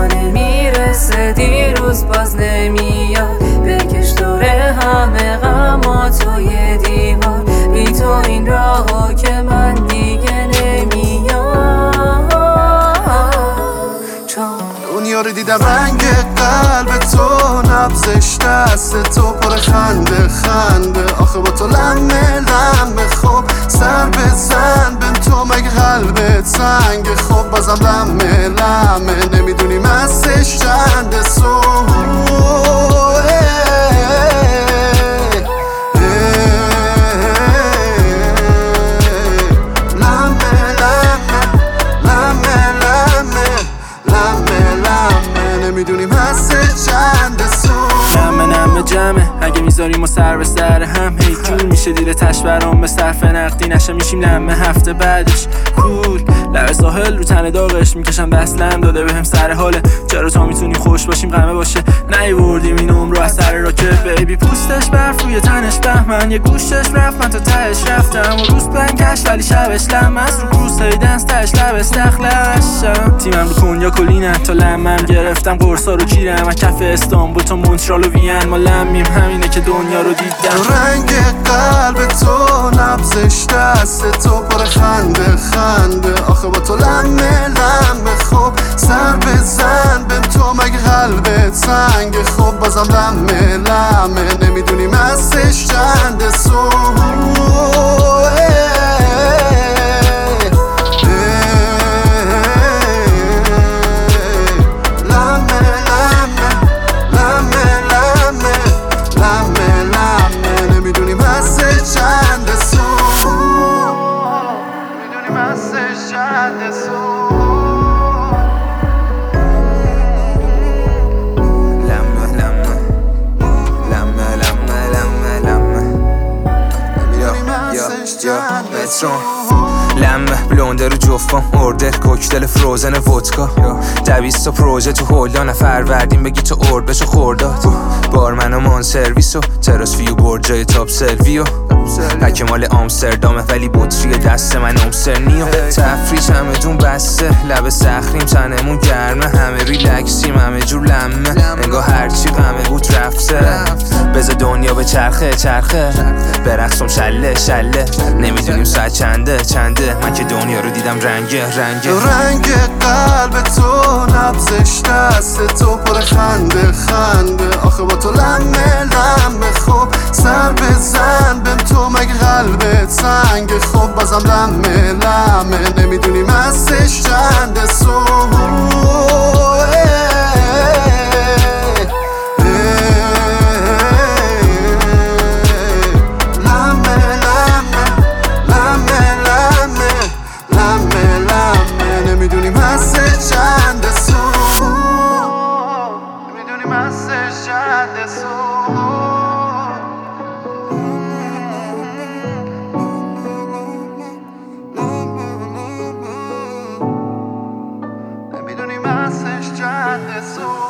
نمیرسه دیروز باز نمیاد بکش دوره همه غمات توی دیوار بی تو این راهو که من دیگه نمیاد چون دنیا رو دیدم رنگ قلب تو نبزش دست تو پر خنده خنده آخه با تو لمه لمه خب سر بزن بهم تو مگه قلبت سنگ خب بازم لمه لمه نمیدونی مستش چنده سو نمیدونیم هسته چند سو نمه جمعه اگه میذاریم و سر به سر هم هی جور میشه دیره تش برام به صرف نقدی نشه میشیم نمه هفته بعدش کول لب ساحل رو تن داغش میکشم دستلم داده بهم سر حاله چرا تا میتونیم خوش باشیم غمه باشه نیوردیم این عمر رو از سر راکت بیبی پوستش برف روی تنش بهمن یه گوشش رفت من تا تهش رفتم و روز پنکش ولی شبش لم از رو کروز های دنس تش لب استخلشم تیمم رو کنیا کلینم تا لمم گرفتم قرصا رو کیرم از کف استانبول تا مونترال و وین ما لمیم همینه که دنیا رو دیدم رنگ قلب تو نبزش دست تو پر خنده خنده آخه با تو لمه لمه خب سر بزن بهم تو مگه قلبت سنگ خب بازم لمه لمه نمیدونی مستش چنده سو لمه بلونده رو جفام اوردر کوکتل فروزن ودکا 200 پروژه تو هولیا نفر وردیم بگی تو ارد بشو خورداد بارمن و مان سرویس و تراس ویو برد جای تاپ سرویو هک مال آمستردامه ولی بطری دست من آمسترنیو تفریج همه دون بسته لب سخریم تنمون گرمه همه ریلکسیم همه جور لمه انگاه هرچی غمه بود رفته بذار دنیا به چرخه برقصم شله نمیدونیم ساعت چنده من که دنیا رو دیدم رنگ قلب تو نبزش دست تو پر خنده آخه با تو لمه لمه خب سر بزن بهم تو مگه قلبت سنگ خب بازم لمه لمه نمیدونی مستش چنده سو نمیدونیم هستش چنده سو نمیدونیم هستش چنده سو نمیدونیم هستش چنده سو